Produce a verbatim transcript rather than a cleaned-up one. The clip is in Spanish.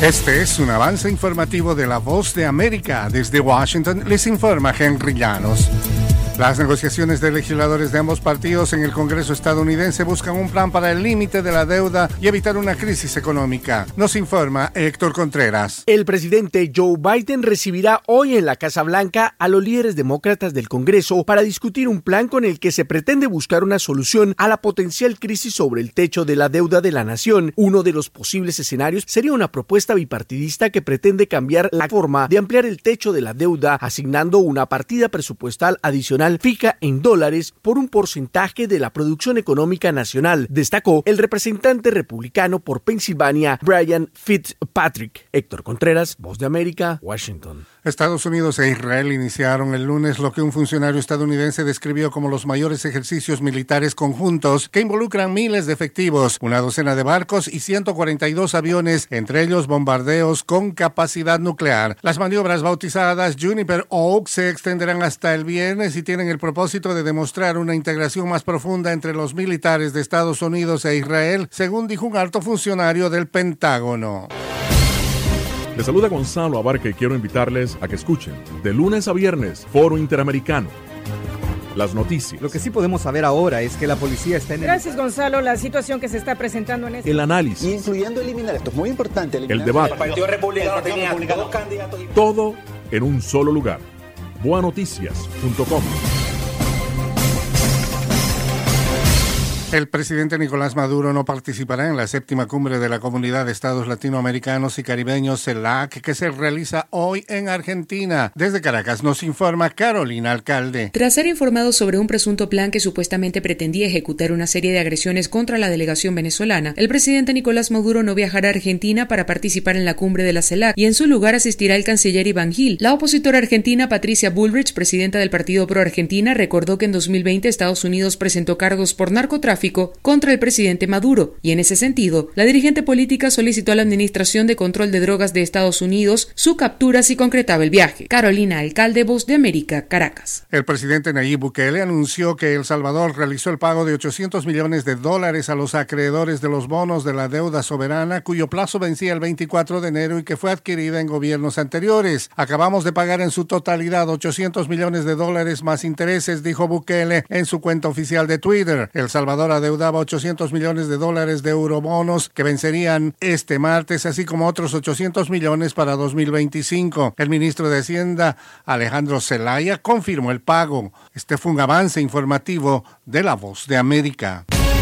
Este es un avance informativo de La Voz de América. Desde Washington les informa Henry Llanos. Las negociaciones de legisladores de ambos partidos en el Congreso estadounidense buscan un plan para el límite de la deuda y evitar una crisis económica. Nos informa Héctor Contreras. El presidente Joe Biden recibirá hoy en la Casa Blanca a los líderes demócratas del Congreso para discutir un plan con el que se pretende buscar una solución a la potencial crisis sobre el techo de la deuda de la nación. Uno de los posibles escenarios sería una propuesta bipartidista que pretende cambiar la forma de ampliar el techo de la deuda, asignando una partida presupuestal adicional fija en dólares por un porcentaje de la producción económica nacional, destacó el representante republicano por Pensilvania, Brian Fitzpatrick. Héctor Contreras, Voz de América, Washington. Estados Unidos e Israel iniciaron el lunes lo que un funcionario estadounidense describió como los mayores ejercicios militares conjuntos que involucran miles de efectivos, una docena de barcos y ciento cuarenta y dos aviones, entre ellos bombardeos con capacidad nuclear. Las maniobras bautizadas Juniper Oak se extenderán hasta el viernes y tienen el propósito de demostrar una integración más profunda entre los militares de Estados Unidos e Israel, según dijo un alto funcionario del Pentágono. Les saluda Gonzalo Abarca y quiero invitarles a que escuchen de lunes a viernes Foro Interamericano. Las noticias. Lo que sí podemos saber ahora es que la policía está en el... Gracias, Gonzalo. La situación que se está presentando en este... El análisis. Incluyendo eliminar, esto es muy importante. El debate. El Partido Republicano tenía dos candidatos. Todo en un solo lugar. boa noticias punto com. El presidente Nicolás Maduro no participará en la séptima cumbre de la Comunidad de Estados Latinoamericanos y Caribeños, CELAC, que se realiza hoy en Argentina. Desde Caracas nos informa Carolina Alcalde. Tras ser informado sobre un presunto plan que supuestamente pretendía ejecutar una serie de agresiones contra la delegación venezolana, el presidente Nicolás Maduro no viajará a Argentina para participar en la cumbre de la CELAC y en su lugar asistirá el canciller Iván Gil. La opositora argentina Patricia Bullrich, presidenta del Partido Pro Argentina, recordó que en dos mil veinte Estados Unidos presentó cargos por narcotráfico contra el presidente Maduro, y en ese sentido, la dirigente política solicitó a la Administración de Control de Drogas de Estados Unidos su captura si concretaba el viaje. Carolina Alcalde, Voz de América, Caracas. El presidente Nayib Bukele anunció que El Salvador realizó el pago de ochocientos millones de dólares a los acreedores de los bonos de la deuda soberana, cuyo plazo vencía el veinticuatro de enero y que fue adquirida en gobiernos anteriores. Acabamos de pagar en su totalidad ochocientos millones de dólares más intereses, dijo Bukele en su cuenta oficial de Twitter. El Salvador adeudaba ochocientos millones de dólares de eurobonos que vencerían este martes, así como otros ochocientos millones para dos mil veinticinco. El ministro de Hacienda, Alejandro Zelaya, confirmó el pago. Este fue un avance informativo de La Voz de América.